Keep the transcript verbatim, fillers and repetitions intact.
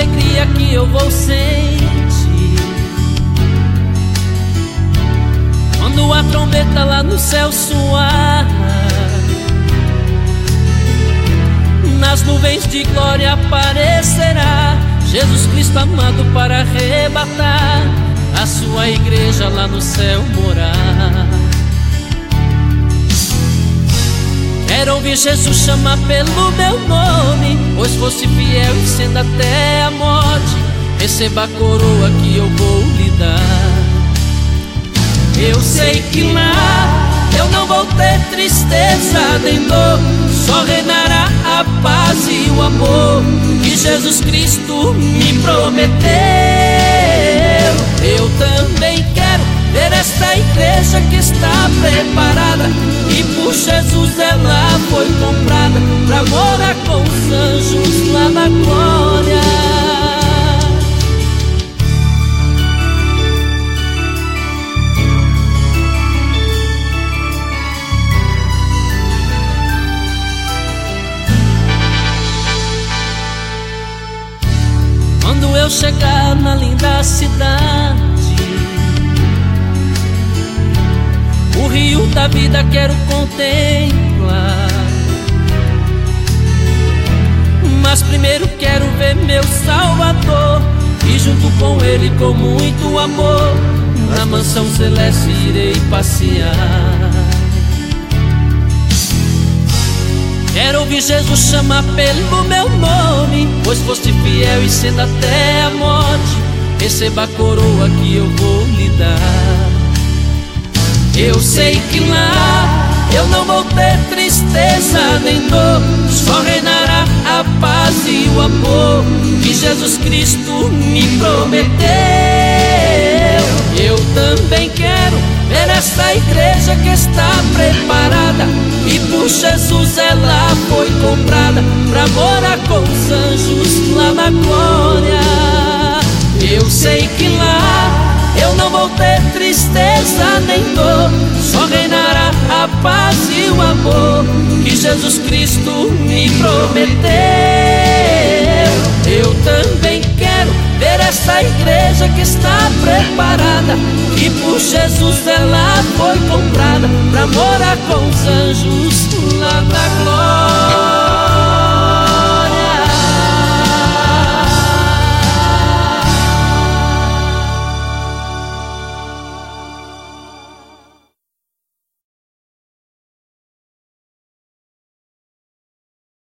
alegria que eu vou sentir quando a trombeta lá no céu soar. Nas nuvens de glória aparecerá Jesus Cristo amado para arrebatar a sua igreja lá no céu morar. Quero ouvir Jesus chamar pelo meu nome, pois fosse fiel e sendo até a morte, receba a coroa que eu vou lhe dar. Eu sei que lá eu não vou ter tristeza nem dor, só reinará a paz e o amor que Jesus Cristo me prometeu. Eu também quero ver esta igreja que está preparada, e por Jesus ela foi comprada pra morar com os anjos lá na glória. Quando eu chegar na linda cidade, o rio da vida quero contemplar, mas primeiro quero ver meu Salvador, e junto com Ele, com muito amor, na mansão celeste irei passear. Quero ouvir Jesus chamar pelo meu nome, pois foste fiel e sendo até a morte, receba a coroa que eu vou lhe dar. Eu sei que lá eu não vou ter tristeza nem dor, só reinará a paz e o amor que Jesus Cristo me prometeu. Eu também quero ver essa igreja que está preparada, e por Jesus ela foi comprada pra morar com os anjos lá na glória. Eu sei que lá eu não vou ter tristeza nem dor, só reinará a paz e o amor que Jesus Cristo me prometeu. Eu também quero ver essa igreja que está preparada, e por Jesus ela foi comprada pra morar com os anjos lá na glória.